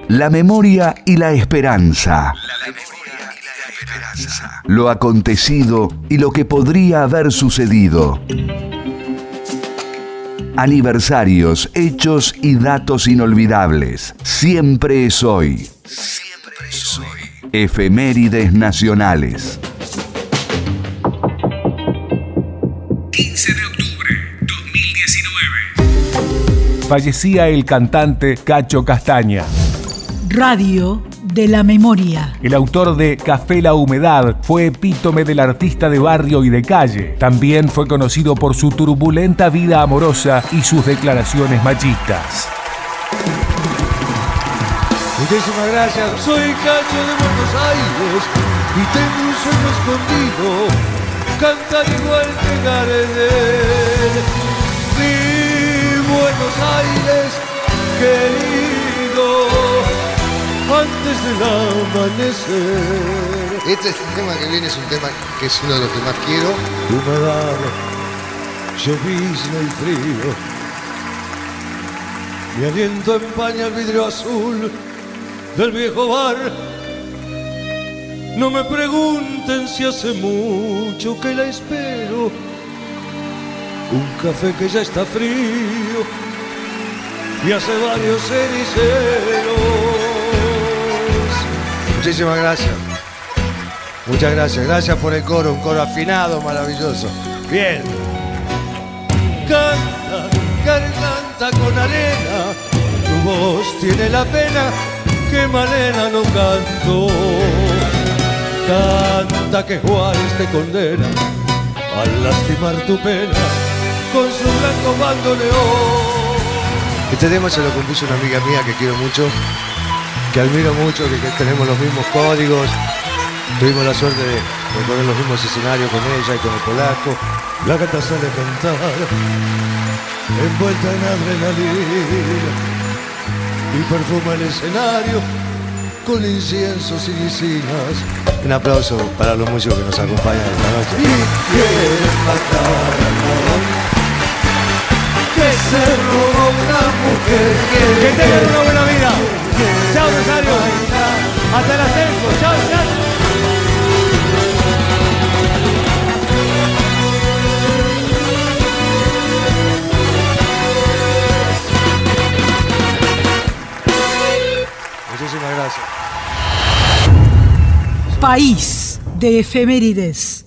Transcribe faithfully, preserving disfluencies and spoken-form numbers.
La memoria y la esperanza. Lo acontecido y lo que podría haber sucedido. Aniversarios, hechos y datos inolvidables. Siempre es hoy. Siempre es hoy. Efemérides nacionales. quince de octubre dos mil diecinueve. Fallecía el cantante Cacho Castaña. Radio de la memoria. El autor de Café La Humedad fue epítome del artista de barrio y de calle. También fue conocido por su turbulenta vida amorosa y sus declaraciones machistas. Muchísimas gracias. Soy Cacho de Buenos Aires y tengo un sueño escondido, cantar igual que Gardel. Mi Buenos Aires querido, antes del amanecer. Este es el tema que viene, es un tema que es uno de los que más quiero. Humedad, llovizna y frío, mi aliento empaña el vidrio azul del viejo bar. No me pregunten si hace mucho que la espero, un café que ya está frío y hace varios ceniceros. Muchísimas gracias. Muchas gracias. Gracias por el coro, un coro afinado, maravilloso. Bien. Canta, garganta con arena, tu voz tiene la pena que Malena no cantó. Canta que Juárez te condena al lastimar tu pena con su blanco bandoneón. Este tema se lo compuso una amiga mía que quiero mucho, que admiro mucho, que, que tenemos los mismos códigos. Tuvimos la suerte de recorrer los mismos escenarios con ella y con el polaco. La gata sale a cantar, envuelta en adrenalina, y perfuma el escenario con inciensos y licinas. Un aplauso para los músicos que nos acompañan esta noche. Y quieren matar al varón que se robó una mujer. Que tengan una buena vida. Chao, Rosario. Hasta el ascenso. Chao, chao. Muchísimas gracias. País de efemérides.